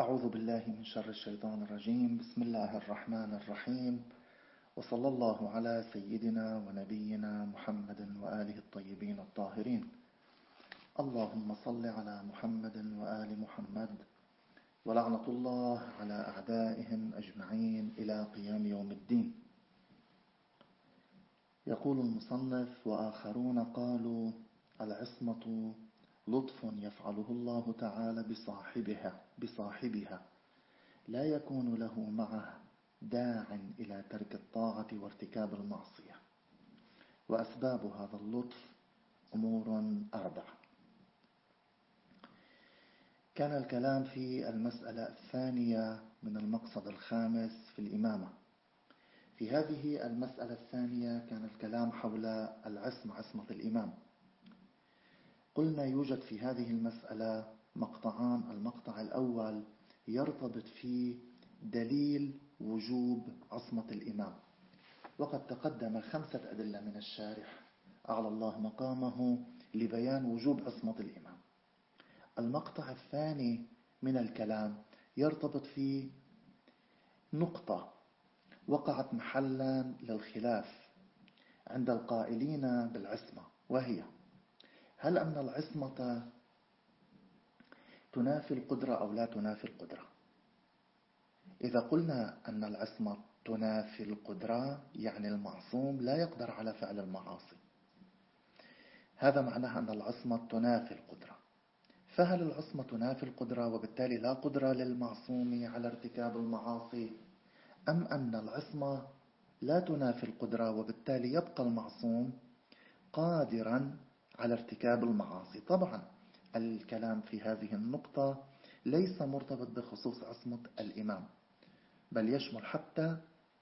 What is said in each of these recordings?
أعوذ بالله من شر الشيطان الرجيم. بسم الله الرحمن الرحيم، وصلى الله على سيدنا ونبينا محمد وآله الطيبين الطاهرين. اللهم صل على محمد وآل محمد، ولعنة الله على أعدائهم أجمعين إلى قيام يوم الدين. يقول المصنف: وآخرون قالوا العصمة لطف يفعله الله تعالى بصاحبها لا يكون له معه داع إلى ترك الطاعة وارتكاب المعصية. وأسباب هذا اللطف أمور أربعة. كان الكلام في المسألة الثانية من المقصد الخامس في الإمامة. في هذه المسألة الثانية كان الكلام حول عصمة الإمام. قلنا يوجد في هذه المسألة مقطعان. المقطع الأول يرتبط فيه دليل وجوب عصمة الإمام، وقد تقدم 5 أدلة من الشارح أعلى الله مقامه لبيان وجوب عصمة الإمام. المقطع الثاني من الكلام يرتبط فيه نقطة وقعت محلا للخلاف عند القائلين بالعصمة، وهي: هل أن العصمة تنافي القدرة أو لا تنافي القدرة؟ إذا قلنا أن العصمة تنافي القدرة يعني المعصوم لا يقدر على فعل المعاصي، هذا معناه أن العصمة تنافي القدرة. فهل العصمة تنافي القدرة وبالتالي لا قدرة للمعصوم على ارتكاب المعاصي، أم أن العصمة لا تنافي القدرة وبالتالي يبقى المعصوم قادرا على ارتكاب المعاصي؟ طبعا الكلام في هذه النقطة ليس مرتبط بخصوص عصمة الإمام، بل يشمل حتى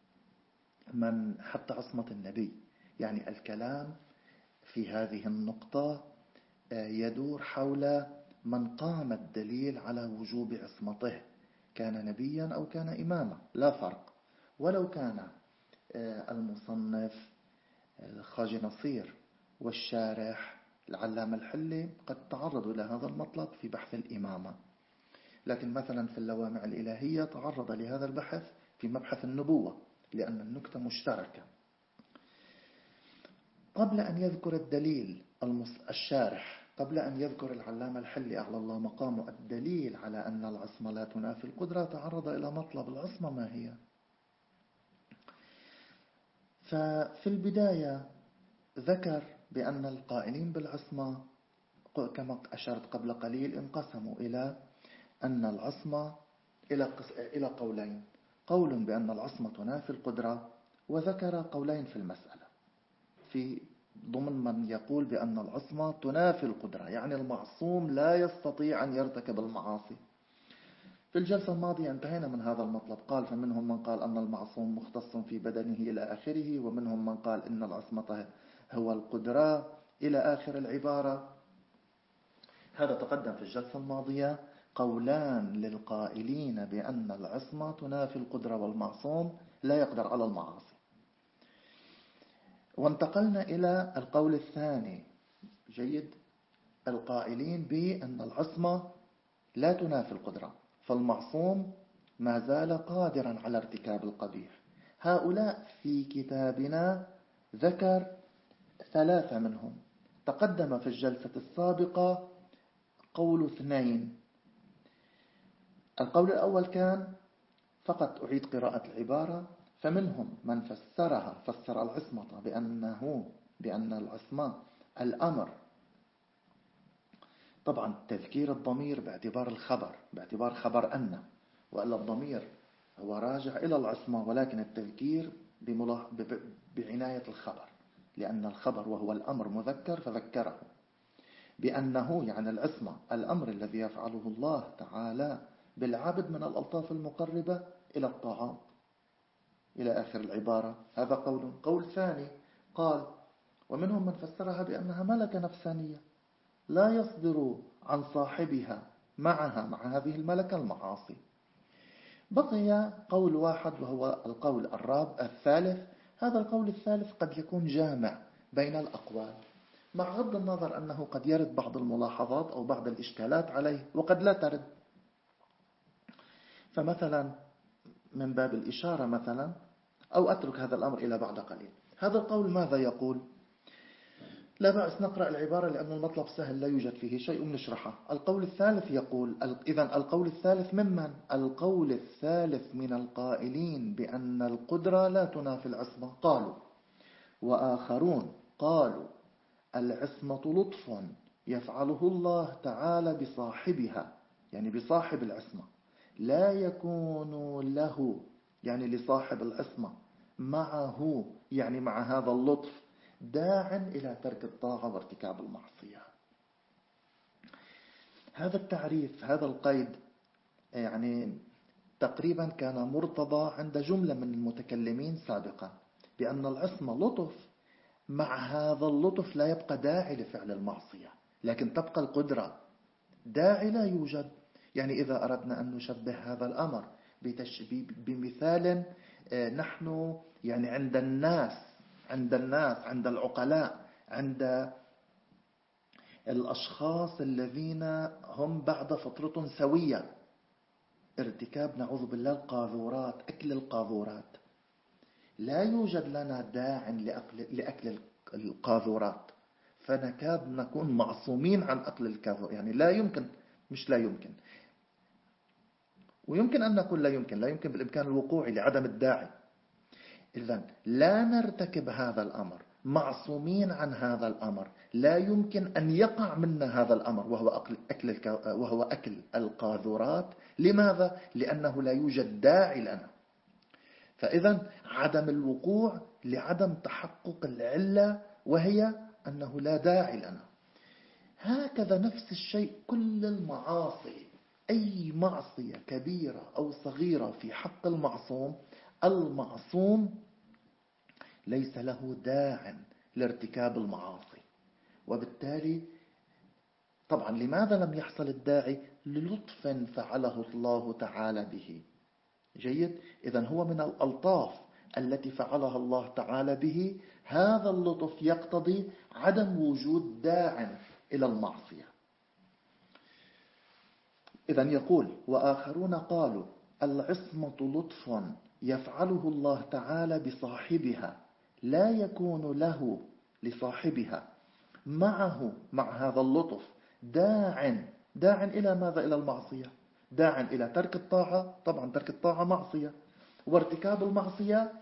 عصمة النبي. يعني الكلام في هذه النقطة يدور حول من قام الدليل على وجوب عصمته، كان نبيا أو كان إماما، لا فرق. ولو كان المصنف خاجي نصير والشارح العلامة الحلي قد تعرضوا إلى هذا المطلب في بحث الإمامة، لكن مثلا في اللوامع الإلهية تعرض لهذا البحث في مبحث النبوة، لأن النكتة مشتركة. قبل أن يذكر الدليل الشارح، قبل أن يذكر العلامة الحلي أعلى الله مقامه الدليل على أن العصمة لا تنافي القدرة، تعرض إلى مطلب العصمة ما هي. ففي البداية ذكر بأن القائلين بالعصمة كما أشرت قبل قليل انقسموا إلى أن العصمة إلى قولين: قول بأن العصمة تنافي القدرة، وذكر قولين في المسألة في ضمن من يقول بأن العصمة تنافي القدرة، يعني المعصوم لا يستطيع أن يرتكب المعاصي. في الجلسة الماضية انتهينا من هذا المطلب. قال فمنهم من قال أن المعصوم مختص في بدنه إلى آخره، ومنهم من قال إن العصمة هو القدرة إلى آخر العبارة. هذا تقدم في الجلسة الماضية قولان للقائلين بأن العصمة تنافي القدرة والمعصوم لا يقدر على المعاصي. وانتقلنا إلى القول الثاني، جيد، القائلين بأن العصمة لا تنافي القدرة، فالمعصوم ما زال قادرا على ارتكاب القبيح. هؤلاء في كتابنا ذكر 3 منهم. تقدم في الجلسة السابقة قول 2. القول الأول كان، فقط أعيد قراءة العبارة: فمنهم من فسر العصمة بأن العصمة الأمر، طبعا تذكير الضمير باعتبار الخبر، باعتبار خبر أن، وإلا الضمير هو راجع إلى العصمة، ولكن التذكير بعناية الخبر، لأن الخبر وهو الأمر مذكر فذكره بأنه يعني العصمة الأمر الذي يفعله الله تعالى بالعبد من الألطاف المقربة إلى الطاعات إلى آخر العبارة. هذا قول. قول ثاني قال: ومنهم من فسرها بأنها ملكة نفسانية لا يصدر عن صاحبها مع هذه الملكة المعاصي. بقي قول واحد وهو القول الثالث. هذا القول الثالث قد يكون جامع بين الأقوال، مع غض النظر أنه قد يرد بعض الملاحظات أو بعض الإشكالات عليه وقد لا ترد. فمثلا من باب الإشارة مثلا، أو أترك هذا الأمر إلى بعد قليل. هذا القول ماذا يقول؟ لا بأس نقرأ العبارة لأن المطلب سهل لا يوجد فيه شيء نشرحه. القول الثالث يقول، إذن القول الثالث ممن؟ القول الثالث من القائلين بأن القدرة لا تنافي العصمة. قالوا وآخرون قالوا العصمة لطف يفعله الله تعالى بصاحبها، يعني بصاحب العصمة، لا يكون له يعني لصاحب العصمة معه يعني مع هذا اللطف داع إلى ترك الطاعة وارتكاب المعصية. هذا التعريف، هذا القيد يعني تقريبا كان مرتضى عند جملة من المتكلمين سابقا، بأن العصمة لطف، مع هذا اللطف لا يبقى داعي لفعل المعصية، لكن تبقى القدرة. داعي لا يوجد. يعني إذا أردنا أن نشبه هذا الأمر بمثال، نحن يعني عند الناس، عند العقلاء، عند الأشخاص الذين هم بعد فطرة سوية، ارتكاب نعوذ بالله القاذورات، أكل القاذورات، لا يوجد لنا داع لأكل القاذورات، فنكاد نكون معصومين عن أكل القاذورات. يعني لا يمكن، مش لا يمكن، ويمكن أن نقول لا يمكن بالإمكان الوقوع لعدم الداعي. إذن لا نرتكب هذا الأمر، معصومين عن هذا الأمر، لا يمكن أن يقع منا هذا الأمر، وهو أكل القاذورات. لماذا؟ لأنه لا يوجد داعي لنا. فإذن عدم الوقوع لعدم تحقق العلة، وهي أنه لا داعي لنا. هكذا نفس الشيء كل المعاصي، أي معصية كبيرة أو صغيرة في حق المعصوم، المعصوم ليس له داع لارتكاب المعاصي. وبالتالي طبعا لماذا لم يحصل الداعي؟ للطف فعله الله تعالى به. جيد. إذن هو من الألطاف التي فعلها الله تعالى به. هذا اللطف يقتضي عدم وجود داع إلى المعصية. إذن يقول وآخرون قالوا العصمة لطف يفعله الله تعالى بصاحبها، لا يكون له لصاحبها معه مع هذا اللطف داع إلى ماذا؟ إلى المعصية، داع إلى ترك الطاعة. طبعا ترك الطاعة معصية، وارتكاب المعصية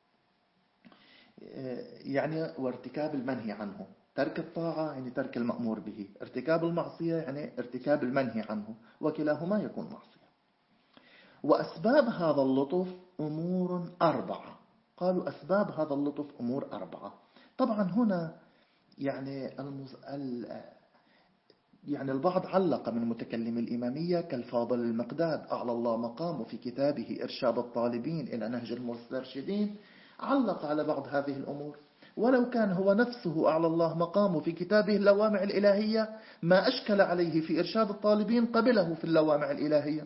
يعني وارتكاب المنهي عنه. ترك الطاعة يعني ترك المأمور به، ارتكاب المعصية يعني ارتكاب المنهي عنه، وكلاهما يكون معصية. وأسباب هذا اللطف أمور 4. قالوا أسباب هذا اللطف أمور 4. طبعا هنا يعني البعض علق من متكلم الإمامية كالفاضل المقداد أعلى الله مقامه في كتابه إرشاد الطالبين إلى نهج المسترشدين، علق على بعض هذه الأمور، ولو كان هو نفسه أعلى الله مقامه في كتابه اللوامع الإلهية ما أشكل عليه في إرشاد الطالبين قبله في اللوامع الإلهية.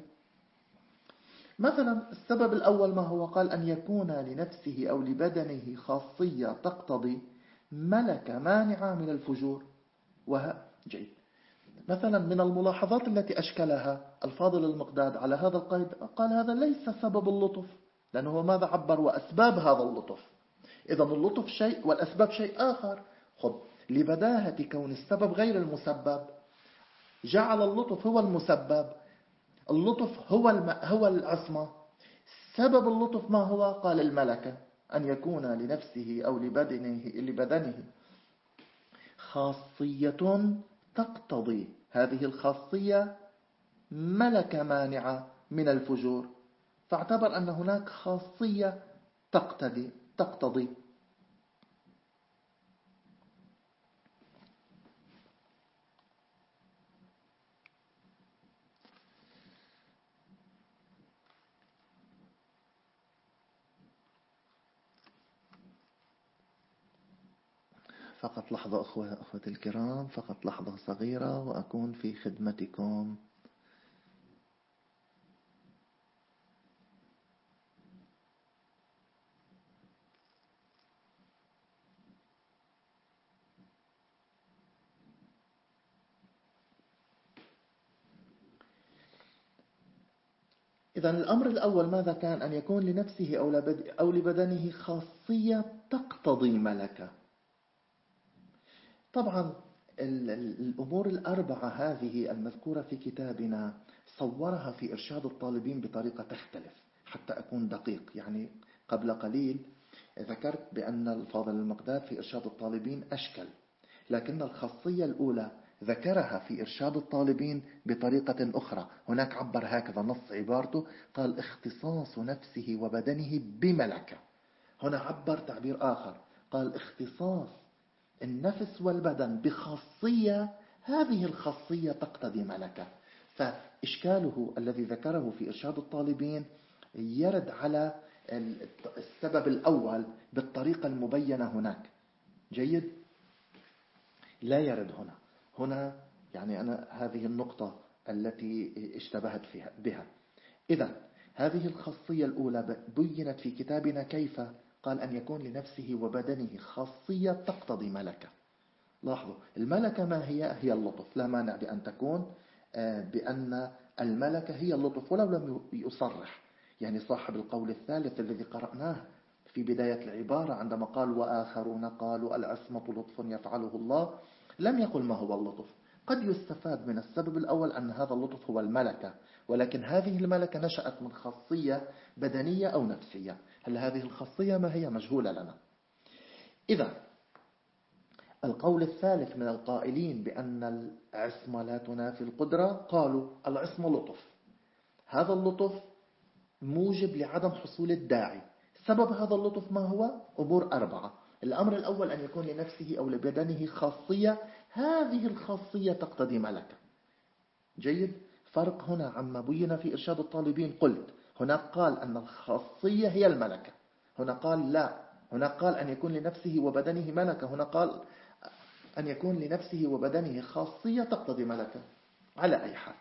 مثلا السبب الأول ما هو؟ قال أن يكون لنفسه أو لبدنه خاصية تقتضي ملكة مانعة من الفجور. جيد. مثلا من الملاحظات التي أشكلها الفاضل المقداد على هذا القيد، قال هذا ليس سبب اللطف، لأنه ماذا عبر؟ وأسباب هذا اللطف. إذا اللطف شيء والأسباب شيء آخر. خب لبداهة كون السبب غير المسبب، جعل اللطف هو المسبب، اللطف هو العصمة. سبب اللطف ما هو؟ قال الملكة، أن يكون لنفسه أو لبدنه خاصية تقتضي، هذه الخاصية ملكة مانعة من الفجور، فاعتبر أن هناك خاصية تقتضي. فقط لحظة أخوتي الكرام، فقط لحظة صغيرة وأكون في خدمتكم. إذن الأمر الأول ماذا كان؟ أن يكون لنفسه أو لبدنه خاصية تقتضي ملكة. طبعا الأمور الأربعة هذه المذكورة في كتابنا صورها في إرشاد الطالبين بطريقة تختلف حتى أكون دقيق. يعني قبل قليل ذكرت بأن الفاضل المقداد في إرشاد الطالبين أشكل، لكن الخاصية الأولى ذكرها في إرشاد الطالبين بطريقة أخرى. هناك عبر هكذا، نص عبارته قال اختصاص نفسه وبدنه بملكة. هنا عبر تعبير آخر قال اختصاص النفس والبدن بخاصية، هذه الخاصية تقتضي ملكة. فإشكاله الذي ذكره في إرشاد الطالبين يرد على السبب الأول بالطريقة المبينة هناك. جيد؟ لا يرد هنا يعني أنا هذه النقطة التي اشتبهت بها. إذن هذه الخاصية الأولى بينت في كتابنا كيف قال أن يكون لنفسه وبدنه خاصية تقتضي ملكة. لاحظوا الملكة ما هي اللطف. لا مانع بأن تكون بأن الملكة هي اللطف ولو لم يصرح. يعني صاحب القول الثالث الذي قرأناه في بداية العبارة عندما قال وآخرون قالوا العصمة لطف يفعله الله، لم يقل ما هو اللطف. قد يستفاد من السبب الأول أن هذا اللطف هو الملكة، ولكن هذه الملكة نشأت من خاصية بدنية أو نفسية. هل هذه الخاصية ما هي مجهولة لنا. إذا القول الثالث من القائلين بأن العصمة لا تنافي القدرة قالوا العصمة لطف. هذا اللطف موجب لعدم حصول الداعي. سبب هذا اللطف ما هو؟ أمور أربعة. الأمر الأول أن يكون لنفسه أو لبدنه خاصية، هذه الخاصية تقتضي ملكة. جيد؟ فرق هنا عما بين في إرشاد الطالبين. قلت هناك قال أن الخاصية هي الملكة، هنا قال لا، هنا قال أن يكون لنفسه وبدنه ملكة، هنا قال أن يكون لنفسه وبدنه خاصية تقتضي ملكة. على أي حال،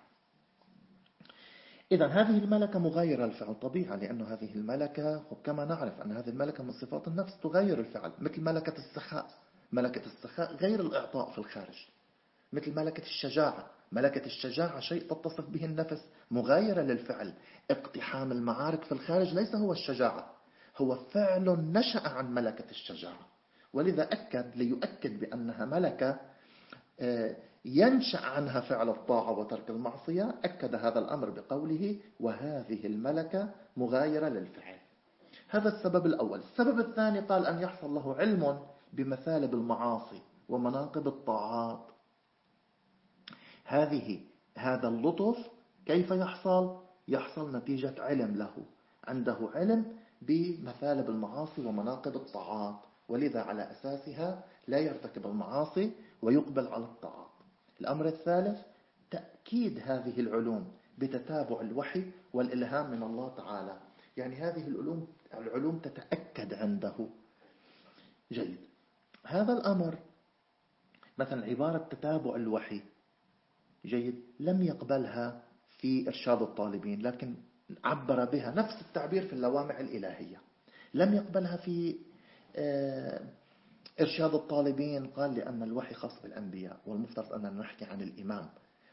إذن هذه الملكة مغايرة الفعل طبيعة، لأن هذه الملكة كما نعرف أن هذه الملكة من صفات النفس تغير الفعل، مثل ملكة السخاء. ملكة السخاء غير الإعطاء في الخارج. مثل ملكة الشجاعة. ملكة الشجاعة شيء تتصف به النفس مغايرة للفعل. اقتحام المعارك في الخارج ليس هو الشجاعة، هو فعل نشأ عن ملكة الشجاعة. ولذا ليؤكد بأنها ملكة ينشأ عنها فعل الطاعة وترك المعصية، أكد هذا الأمر بقوله وهذه الملكة مغايرة للفعل. هذا السبب الأول. السبب الثاني قال أن يحصل له علم بمثالب المعاصي ومناقب الطاعات. هذا اللطف كيف يحصل؟ يحصل نتيجة علم له، عنده علم بمثالب المعاصي ومناقب الطاعات، ولذا على أساسها لا يرتكب المعاصي ويقبل على الطاعات. الأمر الثالث تأكيد هذه العلوم بتتابع الوحي والإلهام من الله تعالى. يعني هذه العلوم تتأكد عنده. جيد. هذا الأمر مثلا عبارة تتابع الوحي، جيد، لم يقبلها في إرشاد الطالبين، لكن عبر بها نفس التعبير في اللوامع الإلهية. لم يقبلها في إرشاد الطالبين، قال لأن الوحي خاص بالأنبياء، والمفترض أننا نحكي عن الإمام،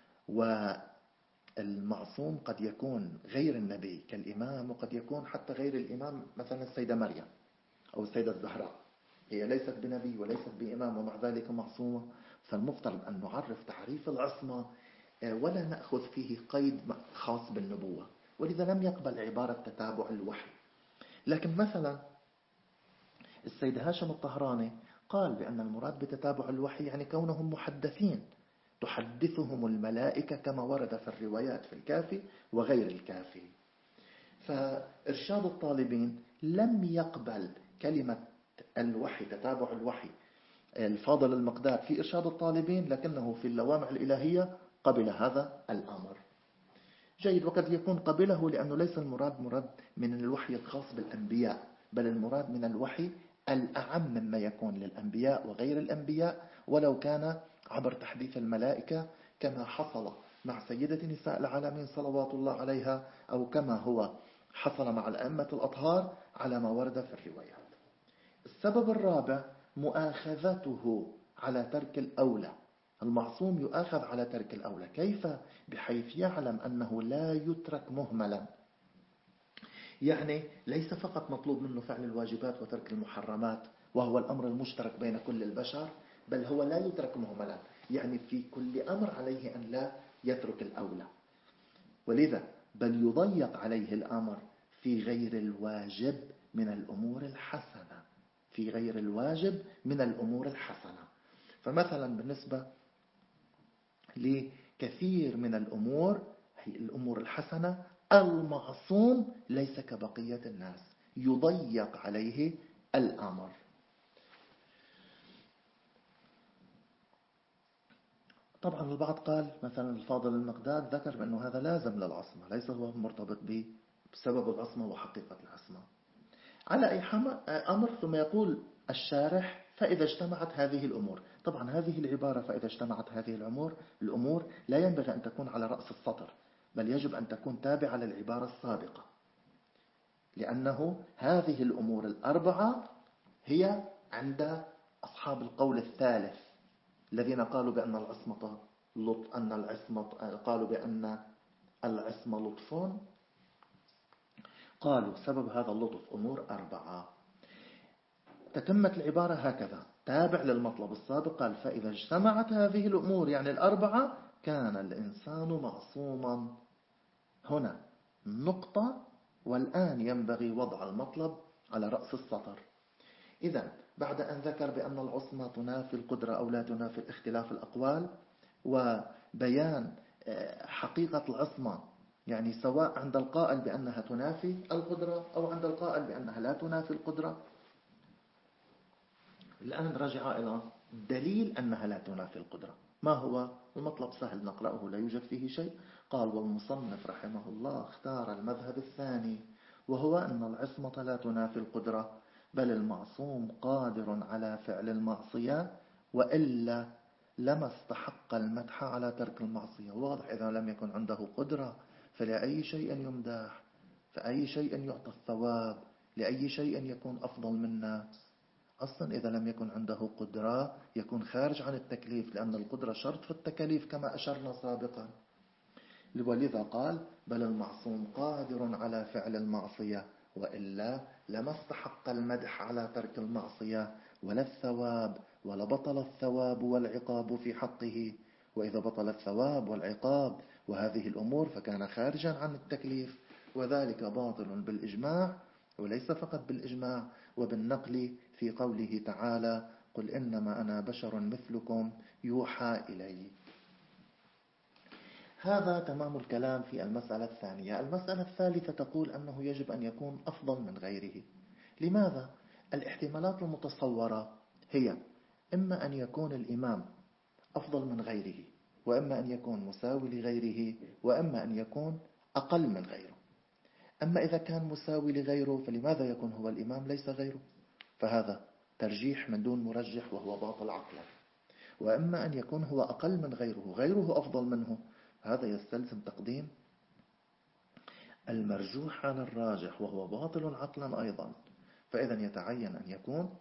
والمعصوم قد يكون غير النبي كالإمام، وقد يكون حتى غير الإمام، مثلا السيدة مريم أو السيدة الزهراء، هي ليست بنبي وليست بإمام ومع ذلك معصومة. فالمفترض أن نعرف تعريف العصمة ولا نأخذ فيه قيد خاص بالنبوة، ولذا لم يقبل عبارة تتابع الوحي. لكن مثلا السيد هاشم الطهراني قال بأن المراد بتتابع الوحي يعني كونهم محدثين، تحدثهم الملائكة كما ورد في الروايات في الكافي وغير الكافي. فإرشاد الطالبين لم يقبل كلمة الوحي، تتابع الوحي، الفاضل المقداد في إرشاد الطالبين، لكنه في اللوامع الإلهية قبل هذا الأمر. جيد. وقد يكون قبله لأنه ليس المراد من الوحي الخاص بالأنبياء، بل المراد من الوحي الأعم مما يكون للأنبياء وغير الأنبياء، ولو كان عبر تحديث الملائكة كما حصل مع سيدة نساء العالمين صلوات الله عليها، أو كما هو حصل مع الأئمة الأطهار على ما ورد في الروايات. السبب الرابع مؤاخذته على ترك الأولى. المعصوم يؤاخذ على ترك الأولى. كيف؟ بحيث يعلم أنه لا يترك مهملا. يعني ليس فقط مطلوب منه فعل الواجبات وترك المحرمات وهو الأمر المشترك بين كل البشر، بل هو لا يترك مهملا، يعني في كل أمر عليه أن لا يترك الأولى. ولذا بل يضيق عليه الأمر في غير الواجب من الأمور الحسنة، في غير الواجب من الأمور الحسنة. فمثلا بالنسبة لكثير من الأمور، هي الأمور الحسنة، المعصوم ليس كبقية الناس، يضيق عليه الأمر. طبعا البعض قال مثلا الفاضل المقداد ذكر بأنه هذا لازم للعصمة، ليس هو مرتبط بسبب العصمة وحقيقة العصمة. على أي أمر، ثم يقول الشارح فإذا اجتمعت هذه الأمور. طبعا هذه العبارة فإذا اجتمعت هذه الأمور لا ينبغي أن تكون على رأس السطر، بل يجب أن تكون تابعة للعبارة السابقة، لأنه هذه الأمور الأربعة هي عند أصحاب القول الثالث الذين قالوا بأن العصمة لطف، قالوا سبب هذا اللطف أمور أربعة. تتمت العبارة هكذا، تابع للمطلب السابق، قال فإذا اجتمعت هذه الأمور يعني الأربعة كان الإنسان معصوما. هنا نقطة، والآن ينبغي وضع المطلب على رأس السطر. إذن بعد أن ذكر بأن العصمة تنافي القدرة أو لا تنافي اختلاف الأقوال، وبيان حقيقة العصمة، يعني سواء عند القائل بأنها تنافي القدرة أو عند القائل بأنها لا تنافي القدرة، الآن رجع إلى دليل أنها لا تنافي القدرة. ما هو المطلب؟ سهل نقرأه لا يوجد فيه شيء. قال والمصنف رحمه الله اختار المذهب الثاني، وهو أن العصمة لا تنافي القدرة، بل المعصوم قادر على فعل المعصية، وإلا لما استحق المدح على ترك المعصية. واضح إذا لم يكن عنده قدرة فلأي شيء يمدح، فأي شيء يعطى الثواب، لأي شيء يكون أفضل منا. أصلا إذا لم يكن عنده قدرة يكون خارج عن التكليف، لأن القدرة شرط في التكاليف كما أشرنا سابقا. ولذا قال بل المعصوم قادر على فعل المعصية، وإلا لما استحق المدح على ترك المعصية ولا الثواب، ولا بطل الثواب والعقاب في حقه. وإذا بطل الثواب والعقاب وهذه الأمور فكان خارجا عن التكليف، وذلك باطل بالإجماع، وليس فقط بالإجماع وبالنقل، في قوله تعالى قل إنما أنا بشر مثلكم يوحى إلي. هذا تمام الكلام في المسألة الثانية. المسألة الثالثة تقول أنه يجب أن يكون أفضل من غيره. لماذا؟ الاحتمالات المتصورة هي إما أن يكون الإمام أفضل من غيره، وإما أن يكون مساوي لغيره، وإما أن يكون أقل من غيره. أما إذا كان مساوي لغيره فلماذا يكون هو الإمام ليس غيره؟ فهذا ترجيح من دون مرجح وهو باطل عقلا. وإما أن يكون هو أقل من غيره أفضل منه، هذا يستلزم تقديم المرجوح على الراجح وهو باطل عقلا أيضا. فإذا يتعين أن يكون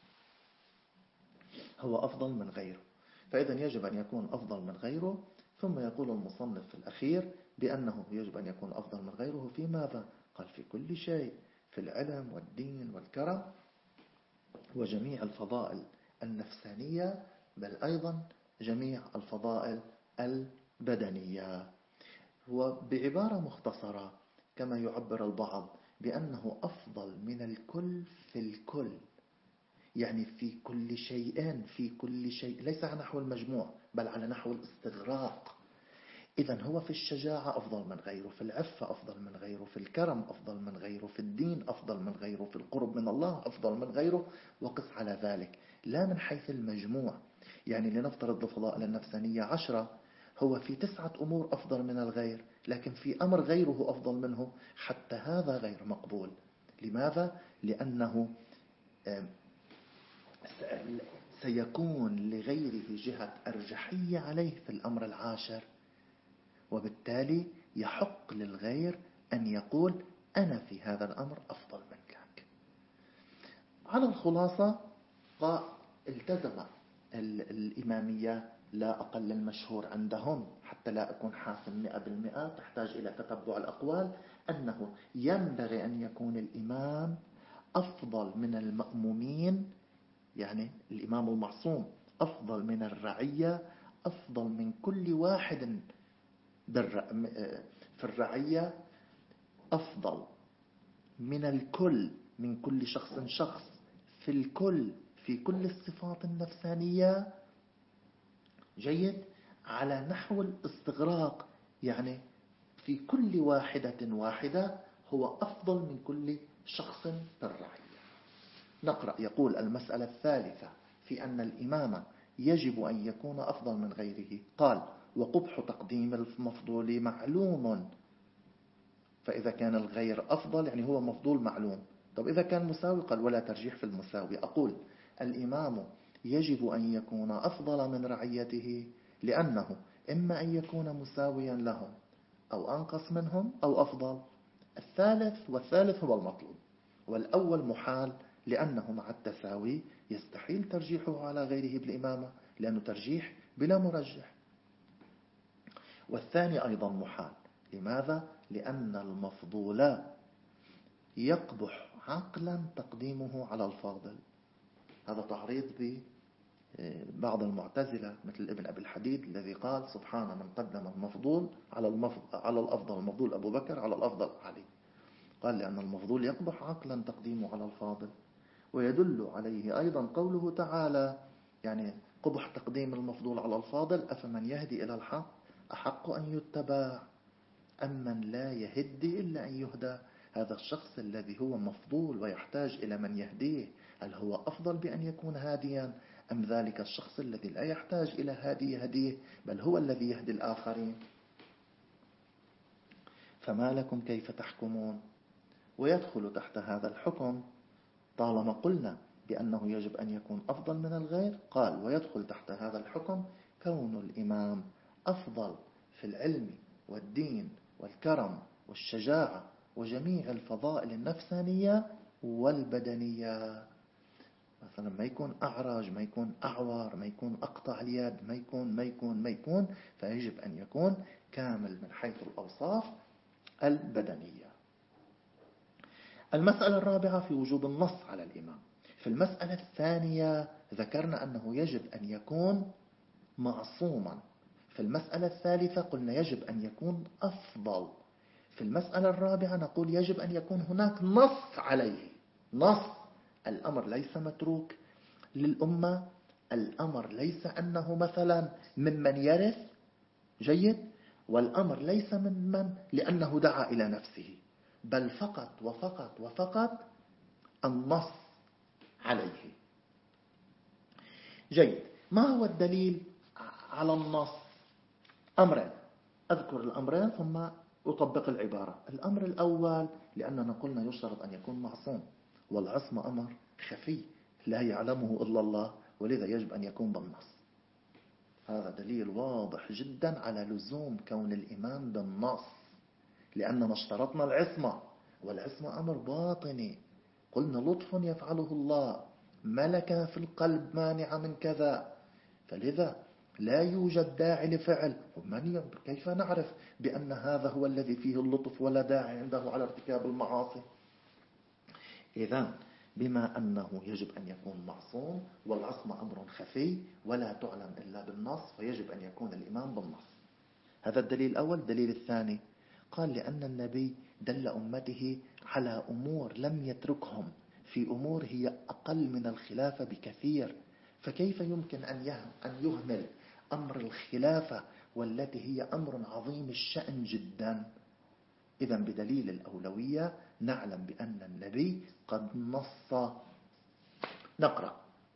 هو أفضل من غيره، فإذا يجب أن يكون أفضل من غيره. ثم يقول المصنف في الأخير بأنه يجب أن يكون أفضل من غيره في ماذا؟ قال في كل شيء، في العلم والدين والكرم وجميع الفضائل النفسانية، بل أيضا جميع الفضائل البدنية. وبعبارة مختصرة كما يعبر البعض بأنه أفضل من الكل في الكل، يعني في كل شيء، ليس على نحو المجموع بل على نحو الاستغراق. إذن هو في الشجاعة أفضل من غيره، في العفة أفضل من غيره، في الكرم أفضل من غيره، في الدين أفضل من غيره، في القرب من الله أفضل من غيره، وقس على ذلك. لا من حيث المجموع، يعني لنفترض الفضائل النفسانية 10، هو في 9 أمور أفضل من الغير، لكن في أمر غيره أفضل منه، حتى هذا غير مقبول. لماذا؟ لأنه سيكون لغيره جهة أرجحية عليه في الأمر العاشر، وبالتالي يحق للغير أن يقول أنا في هذا الأمر أفضل منك. على الخلاصة، التزم الإمامية لا أقل المشهور عندهم حتى لا أكون حاسم 100%، تحتاج إلى تتبع الأقوال، أنه ينبغي أن يكون الإمام أفضل من المأمومين، يعني الإمام المعصوم أفضل من الرعية، أفضل من كل واحد في الرعية، أفضل من الكل، من كل شخص شخص في الكل، في كل الصفات النفسانية. جيد، على نحو الاستغراق، يعني في كل واحدة هو أفضل من كل شخص في الرعية. نقرأ، يقول المسألة الثالثة في أن الإمام يجب أن يكون أفضل من غيره. قال: وقبح تقديم المفضول معلوم. فإذا كان الغير أفضل يعني هو مفضول معلوم. طب إذا كان مساوي، قال: ولا ترجيح في المساوي. أقول الإمام يجب أن يكون أفضل من رعيته، لأنه إما أن يكون مساويا لهم أو أنقص منهم أو أفضل. والثالث هو المطلوب، والأول محال، لأنه مع التساوي يستحيل ترجيحه على غيره بالإمامة، لأنه ترجيح بلا مرجح. والثاني أيضا محال. لماذا؟ لأن المفضول يقبح عقلا تقديمه على الفاضل. هذا تعريض ببعض المعتزلة مثل ابن أبي الحديد الذي قال: سبحان من قدم المفضول على الأفضل، المفضول أبو بكر على الأفضل علي. قال: لأن المفضول يقبح عقلا تقديمه على الفاضل. ويدل عليه أيضا قوله تعالى، يعني قبح تقديم المفضول على الفاضل: أفمن يهدي إلى الحق أحق أن يتبع أم من لا يهدي إلا أن يهدى. هذا الشخص الذي هو مفضول ويحتاج إلى من يهديه، هل هو أفضل بأن يكون هاديا، أم ذلك الشخص الذي لا يحتاج إلى هادي يهديه، بل هو الذي يهدي الآخرين؟ فما لكم كيف تحكمون؟ ويدخل تحت هذا الحكم، طالما قلنا بأنه يجب أن يكون أفضل من الغير، قال: ويدخل تحت هذا الحكم كون الإمام أفضل في العلم والدين والكرم والشجاعة وجميع الفضائل النفسانية والبدنية. مثلا ما يكون أعرج، ما يكون أعور، ما يكون أقطع اليد، ما يكون، فيجب أن يكون كامل من حيث الأوصاف البدنية. المسألة الرابعة في وجوب النص على الإمام. في المسألة الثانية ذكرنا أنه يجب أن يكون معصوما. في المسألة الثالثة قلنا يجب أن يكون أفضل. في المسألة الرابعة نقول يجب أن يكون هناك نص عليه. نص، الأمر ليس متروك للأمة، الأمر ليس أنه مثلا ممن يرث. جيد، والأمر ليس ممن لأنه دعا إلى نفسه، بل فقط وفقط وفقط النص عليه. جيد، ما هو الدليل على النص؟ أمرين، أذكر الأمرين ثم أطبق العبارة. الأمر الأول، لأننا قلنا يشترط أن يكون معصوم، والعصمة أمر خفي لا يعلمه إلا الله، ولذا يجب أن يكون بالنص. هذا دليل واضح جدا على لزوم كون الإمام بالنص، لأننا اشترطنا العصمة، والعصمة أمر باطني. قلنا لطف يفعله الله، ملكة في القلب مانعة من كذا، فلذا لا يوجد داعي لفعل. كيف نعرف بأن هذا هو الذي فيه اللطف ولا داعي عنده على ارتكاب المعاصي؟ إذن بما أنه يجب أن يكون معصوم، والعصمة أمر خفي ولا تعلم إلا بالنص، فيجب أن يكون الإمام بالنص. هذا الدليل الأول. الدليل الثاني، قال: لأن النبي دل أمته على أمور لم يتركهم في أمور هي أقل من الخلافة بكثير، فكيف يمكن أن يهمل أمر الخلافة والتي هي أمر عظيم الشأن جدا؟ إذن بدليل الأولوية نعلم بأن النبي قد نص. نقرأ.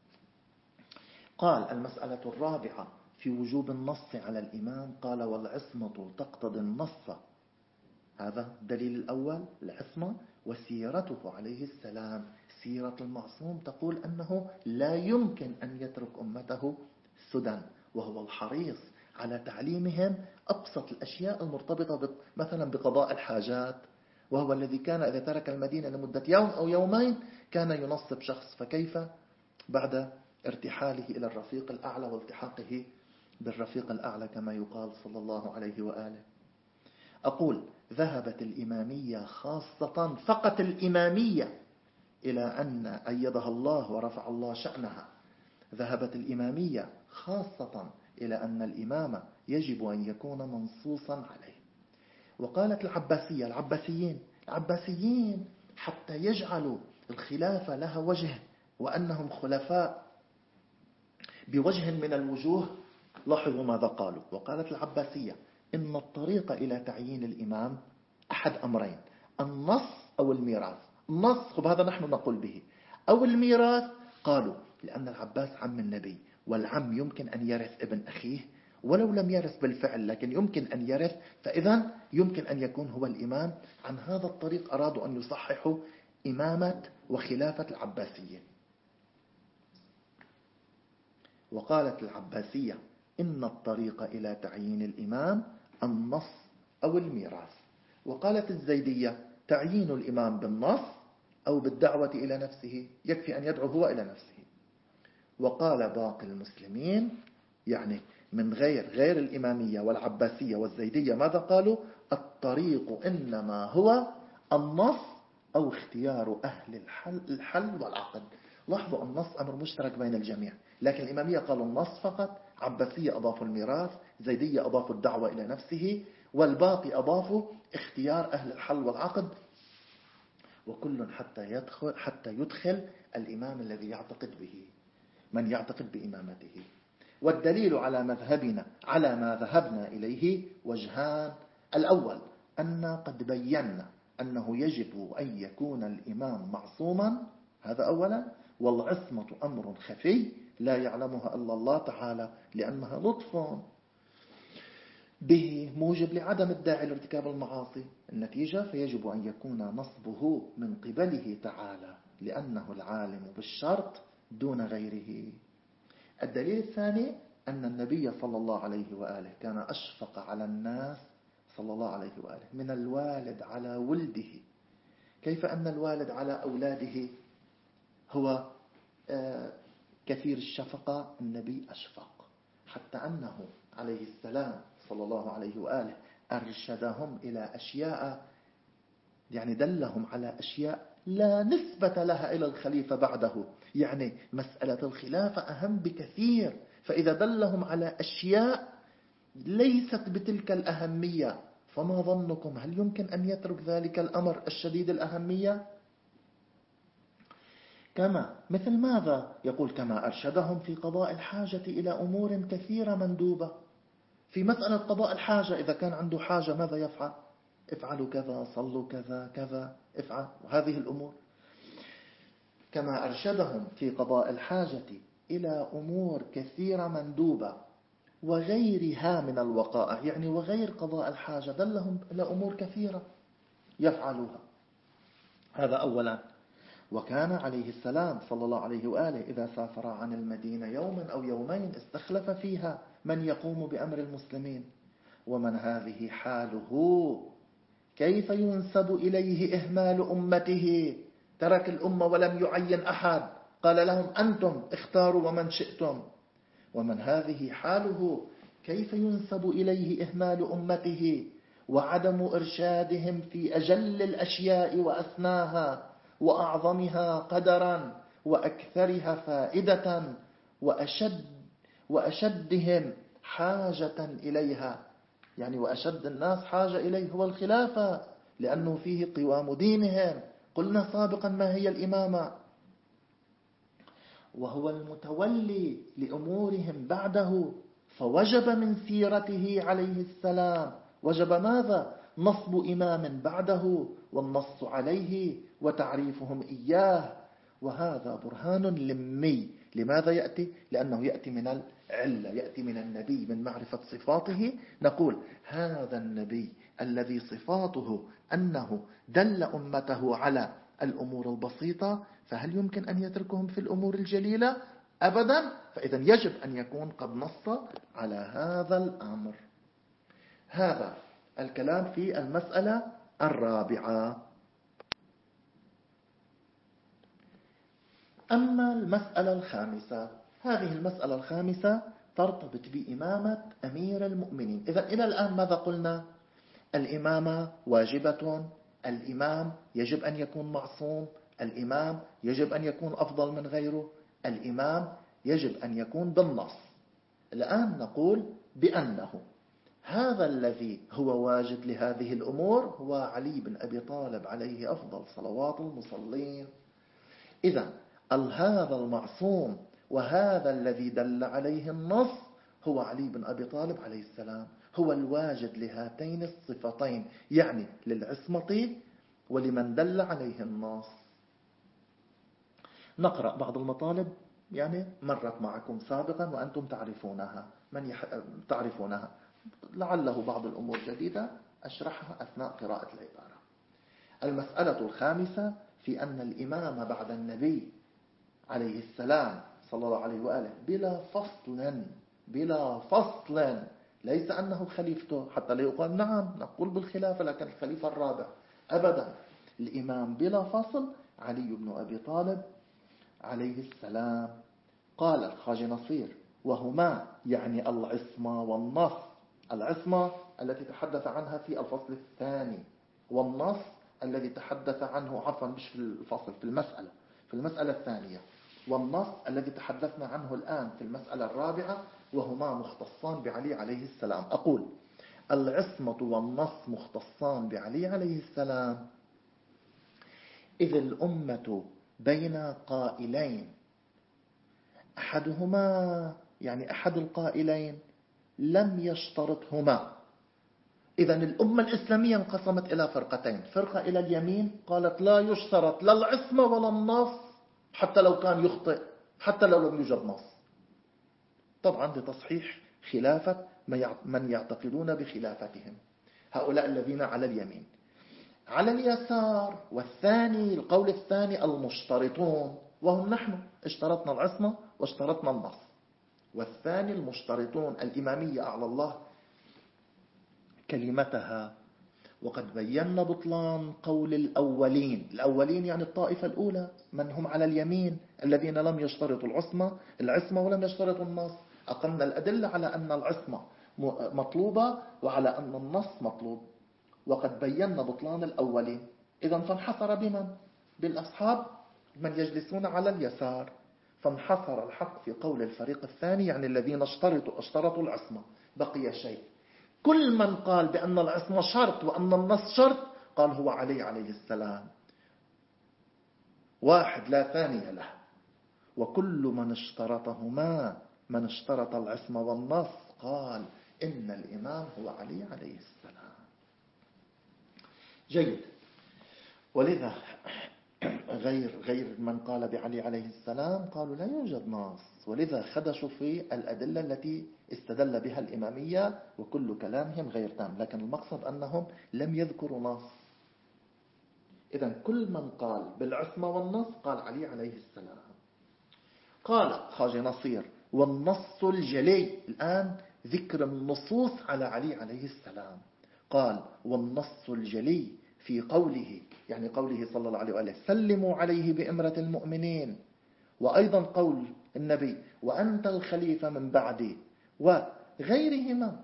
قال: المسألة الرابعة في وجوب النص على الإمام. قال: والعصمة تقتضي النص. هذا الدليل الأول، العصمة. وسيرته عليه السلام، سيرة المعصوم تقول أنه لا يمكن أن يترك أمته سدى، وهو الحريص على تعليمهم أبسط الأشياء المرتبطة مثلا بقضاء الحاجات، وهو الذي كان إذا ترك المدينة لمدة يوم أو يومين كان ينصب شخص، فكيف بعد ارتحاله إلى الرفيق الأعلى والتحاقه بالرفيق الأعلى كما يقال صلى الله عليه وآله. أقول ذهبت الإمامية خاصة فقط الإمامية إلى أن أيدها الله ورفع الله شأنها، ذهبت الإمامية خاصة إلى أن الإمام يجب أن يكون منصوصا عليه. وقالت العباسيين حتى يجعلوا الخلافة لها وجه وأنهم خلفاء بوجه من الوجوه، لاحظوا ماذا قالوا. وقالت العباسية إن الطريق إلى تعيين الإمام أحد أمرين: النص أو الميراث. النص وهذا نحن نقول به، أو الميراث. قالوا لأن العباس عم النبي، والعم يمكن أن يرث ابن أخيه ولو لم يرث بالفعل لكن يمكن أن يرث، فإذا يمكن أن يكون هو الإمام. عن هذا الطريق أرادوا أن يصححوا إمامة وخلافة العباسيين. وقالت العباسية إن الطريق إلى تعيين الإمام النص أو الميراث. وقالت الزيدية تعيين الإمام بالنص أو بالدعوة إلى نفسه، يكفي أن يدعو هو إلى نفسه. وقال باقي المسلمين يعني من غير الإمامية والعباسية والزيدية، ماذا قالوا؟ الطريق إنما هو النص أو اختيار أهل الحل والعقد. لاحظوا النص أمر مشترك بين الجميع، لكن الإمامية قالوا النص فقط، عباسية أضافوا الميراث، زيدية أضافوا الدعوة إلى نفسه، والباقي أضافوا اختيار أهل الحل والعقد. وكل حتى يدخل الإمام الذي يعتقد به، من يعتقد بإمامته. والدليل على مذهبنا على ما ذهبنا إليه وجهان: الأول أن قد بينا أنه يجب أن يكون الإمام معصوما، هذا أولا. والعصمة أمر خفي لا يعلمها إلا الله تعالى، لأنها لطف به موجب لعدم الداعي لارتكاب المعاصي. النتيجة فيجب أن يكون نصبه من قبله تعالى، لأنه العالم بالشرط دون غيره. الدليل الثاني أن النبي صلى الله عليه وآله كان أشفق على الناس صلى الله عليه وآله من الوالد على ولده. كيف أن الوالد على أولاده هو كثير الشفقة، النبي أشفق، حتى أنه عليه السلام صلى الله عليه وآله أرشدهم إلى أشياء، يعني دلهم على أشياء لا نسبة لها إلى الخليفة بعده. يعني مسألة الخلافة أهم بكثير، فإذا دلهم على أشياء ليست بتلك الأهمية، فما ظنكم هل يمكن أن يترك ذلك الأمر الشديد الأهمية؟ كما مثل ماذا يقول؟ كما أرشدهم في قضاء الحاجة إلى أمور كثيرة مندوبة. في مسألة قضاء الحاجة إذا كان عنده حاجة ماذا يفعل؟ افعلوا كذا، صلوا كذا كذا، افعل هذه الأمور. كما أرشدهم في قضاء الحاجة إلى أمور كثيرة مندوبة وغيرها من الوقائع، يعني وغير قضاء الحاجة دلهم إلى أمور كثيرة يفعلوها. هذا أولا. وكان عليه السلام صلى الله عليه وآله إذا سافر عن المدينة يوما أو يومين استخلف فيها من يقوم بأمر المسلمين. ومن هذه حاله كيف ينسب إليه إهمال أمته؟ ترك الأمة ولم يعين أحد، قال لهم أنتم اختاروا ومن شئتم. ومن هذه حاله كيف ينسب إليه إهمال أمته وعدم إرشادهم في أجل الأشياء وأسناها وأعظمها قدرا وأكثرها فائدة وأشدهم حاجة إليها؟ يعني وأشد الناس حاجة إليه هو الخلافة، لأنه فيه قوام دينهم. قلنا سابقا ما هي الإمامة؟ وهو المتولي لأمورهم بعده، فوجب من سيرته عليه السلام وجب ماذا؟ نصب إمام بعده والنص عليه وتعريفهم إياه. وهذا برهان لمي. لماذا يأتي؟ لأنه يأتي من العلة، يأتي من النبي، من معرفة صفاته. نقول هذا النبي الذي صفاته أنه دل أمته على الأمور البسيطة، فهل يمكن أن يتركهم في الأمور الجليلة؟ أبدا. فإذا يجب أن يكون قد نص على هذا الأمر. هذا الكلام في المسألة الرابعة. أما المسألة الخامسة، هذه المسألة الخامسة ترتبط بإمامة أمير المؤمنين. إذا إلى الآن ماذا قلنا؟ الإمامة واجبة، الإمام يجب أن يكون معصوم، الإمام يجب أن يكون أفضل من غيره، الإمام يجب أن يكون بالنص. الآن نقول بأنه هذا الذي هو واجد لهذه الأمور هو علي بن أبي طالب عليه أفضل صلوات المصلين. إذا هذا المعصوم وهذا الذي دل عليه النص هو علي بن أبي طالب عليه السلام، هو الواجد لهاتين الصفتين، يعني للعصمة ولمن دل عليه النص. نقرأ بعض المطالب يعني مرت معكم سابقا وأنتم تعرفونها، تعرفونها، لعله بعض الأمور جديدة أشرحها أثناء قراءة العبارة. المسألة الخامسة في أن الإمام بعد النبي عليه السلام صلى الله عليه وآله بلا فصل، ليس أنه خليفته حتى لا يقال نعم نقول بالخلافة لكن الخليفة الرابع، أبدا، الإمام بلا فصل علي بن أبي طالب عليه السلام. قال الخواجة نصير وهما يعني العصمة والنص، العصمة التي تحدث عنها في الفصل الثاني، والنص الذي تحدث عنه عفوا مش في الفصل، في المسألة الثانية، والنص الذي تحدثنا عنه الآن في المسألة الرابعة، وهما مختصان بعلي عليه السلام. أقول العصمة والنص مختصان بعلي عليه السلام إذ الأمة بين قائلين، أحدهما يعني أحد القائلين لم يشترطهما. إذن الأمة الإسلامية انقسمت إلى فرقتين، فرقة إلى اليمين قالت لا يشترط لا العصمة ولا النص حتى لو كان يخطئ، حتى لو لم يوجد نص، طبعا لتصحيح خلافة من يعتقدون بخلافتهم، هؤلاء الذين على اليمين. على اليسار والثاني القول الثاني المشترطون، وهم نحن اشترطنا العصمة واشترطنا النص، والثاني المشترطون الإمامية أعلى الله كلمتها. وقد بينا بطلان قول الأولين يعني الطائفة الأولى من هم على اليمين الذين لم يشترطوا العصمة ولم يشترطوا النص. أقمنا الأدلة على أن العصمة مطلوبة وعلى أن النص مطلوب، وقد بينا بطلان الأولين. إذن فانحصر بمن؟ بالأصحاب من يجلسون على اليسار، فانحصر الحق في قول الفريق الثاني يعني الذين اشترطوا العصمة. بقي شيء، كل من قال بأن العصمة شرط وأن النص شرط قال هو علي عليه السلام، واحد لا ثاني له. وكل من اشترطهما، من اشترط العصمة والنص، قال إن الإمام هو علي عليه السلام. جيد. ولذا غير من قال بعلي عليه السلام قالوا لا يوجد نص، ولذا خدشوا في الأدلة التي استدل بها الإمامية، وكل كلامهم غير تام، لكن المقصد أنهم لم يذكروا نص. إذن كل من قال بالعصمة والنص قال علي عليه السلام. قال خواجة نصير والنص الجلي، الآن ذكر النصوص على علي عليه السلام. قال والنص الجلي في قوله، يعني قوله صلى الله عليه وآله سلموا عليه بإمرة المؤمنين، وأيضا قول النبي وأنت الخليفة من بعدي، وغيرهما،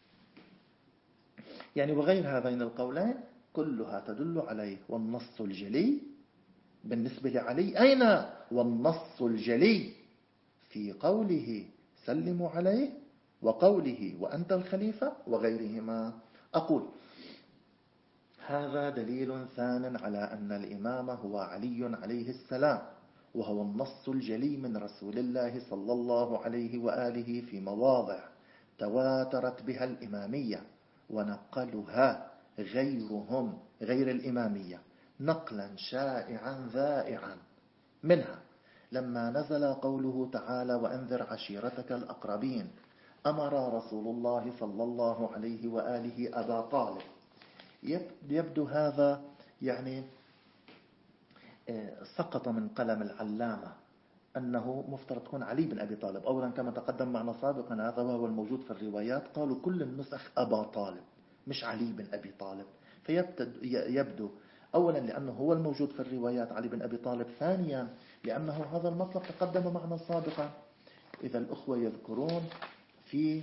يعني وغير هذين القولين كلها تدل عليه. والنص الجلي بالنسبة لعلي أين؟ والنص الجلي في قوله سلموا عليه وقوله وأنت الخليفة وغيرهما. أقول هذا دليل ثان على أن الإمام هو علي عليه السلام، وهو النص الجلي من رسول الله صلى الله عليه وآله في مواضع تواترت بها الإمامية، ونقلها غيرهم غير الإمامية نقلا شائعا ذائعا. منها لما نزل قوله تعالى وأنذر عشيرتك الأقربين، أمر رسول الله صلى الله عليه وآله أبا طالب. يبدو هذا يعني سقط من قلم العلامة أنه مفترض تكون علي بن أبي طالب. أولا كما تقدم معنا سابقا هذا وهو الموجود في الروايات، قالوا كل النسخ أبا طالب مش علي بن أبي طالب. فيبدو أولا لأنه هو الموجود في الروايات علي بن أبي طالب، ثانيا لأنه هذا المطلب تقدم معنا سابقا. إذا الأخوة يذكرون في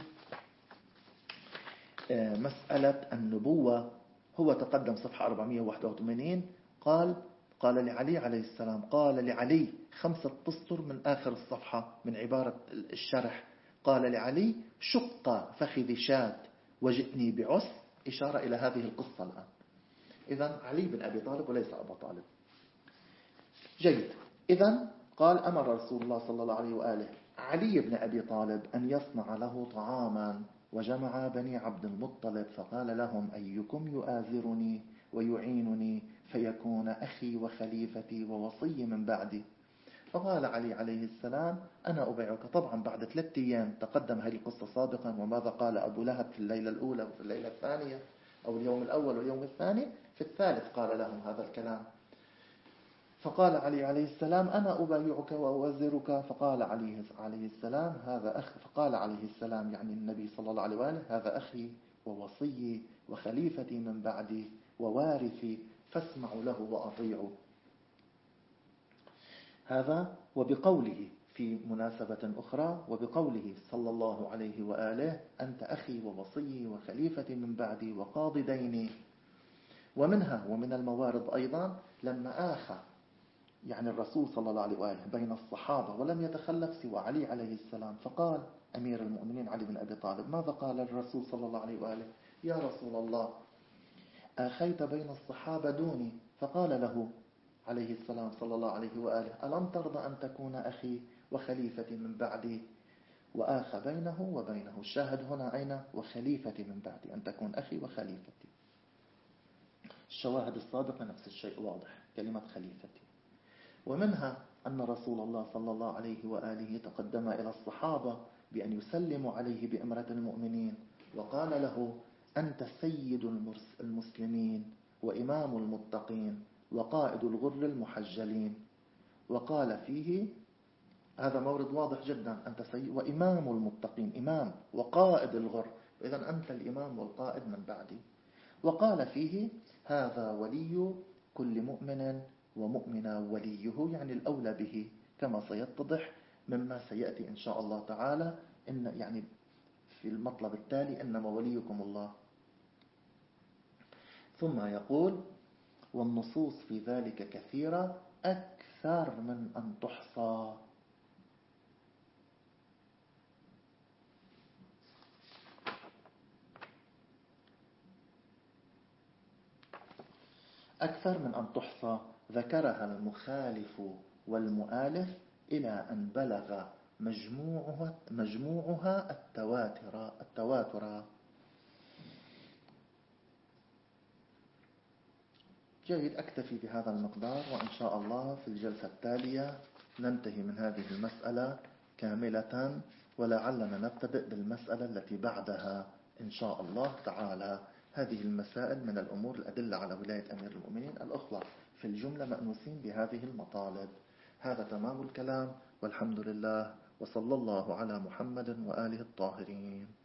مسألة النبوة. هو تقدم صفحة 481. قال لعلي عليه السلام، قال لعلي 5 أسطر من آخر الصفحة من عبارة الشرح، قال لعلي: شق فخذ شاة وجئني بعس، إشارة إلى هذه القصة الآن. إذن علي بن أبي طالب وليس أبا طالب. جيد. إذن قال: أمر رسول الله صلى الله عليه وآله علي بن أبي طالب أن يصنع له طعاما، وجمع بني عبد المطلب فقال لهم: أيكم يؤازرني ويعينني فيكون أخي وخليفتي ووصي من بعدي؟ فقال علي عليه السلام: أنا أبيعك. طبعا بعد 3 أيام تقدم هذه القصة سابقا، وماذا قال أبو لهب في الليلة الأولى وفي الليلة الثانية، أو اليوم الأول واليوم الثاني. في الثالث قال لهم هذا الكلام. فقال علي عليه السلام: أنا أبايعك وأوزرك. فقال عليه السلام: هذا أخ. فقال عليه السلام، يعني النبي صلى الله عليه وآله: هذا أخي ووصيي وخليفتي من بعدي ووارثي، فاسمعوا له وأطيعوا. هذا وبقوله في مناسبة أخرى، وبقوله صلى الله عليه وآله: أنت أخي ووصيي وخليفتي من بعدي وقاضي ديني. ومنها ومن الموارد أيضا لما آخى يعني الرسول صلى الله عليه وآله بين الصحابة ولم يتخلف سوى علي عليه السلام، فقال أمير المؤمنين علي بن أبي طالب: ماذا قال الرسول صلى الله عليه وآله؟ يا رسول الله، آخيت بين الصحابة دوني. فقال له عليه السلام صلى الله عليه وآله: ألم ترضى أن تكون أخي وخليفتي من بعدي؟ وآخى بينه وبينه. الشاهد هنا أين؟ وخليفتي من بعدي، أن تكون أخي وخليفتي. الشواهد السابقة نفس الشيء واضح، كلمة خليفتي. ومنها أن رسول الله صلى الله عليه وآله تقدم إلى الصحابة بأن يسلموا عليه بأمرة المؤمنين، وقال له: أنت سيد المسلمين وإمام المتقين وقائد الغر المحجلين. وقال فيه، هذا مورد واضح جدا، أنت سيد وإمام المتقين، إمام وقائد الغر، إذن أنت الإمام والقائد من بعدي. وقال فيه: هذا ولي كل مؤمن ومؤمنة وليه، يعني الأولى به، كما سيتضح مما سيأتي إن شاء الله تعالى، إن يعني في المطلب التالي: إنما وليكم الله. ثم يقول: والنصوص في ذلك كثيرة أكثر من أن تحصى. أكثر من أن تحصى، ذكرها المخالف والمؤالف إلى أن بلغ مجموعها التواتر. جيد، أكتفي بهذا المقدار، وإن شاء الله في الجلسة التالية ننتهي من هذه المسألة كاملة، ولعلنا نبتدئ بالمسألة التي بعدها إن شاء الله تعالى. هذه المسائل من الأمور الأدلة على ولاية أمير المؤمنين. الأخوة في الجملة مأنوسين بهذه المطالب. هذا تمام الكلام، والحمد لله، وصلى الله على محمد وآله الطاهرين.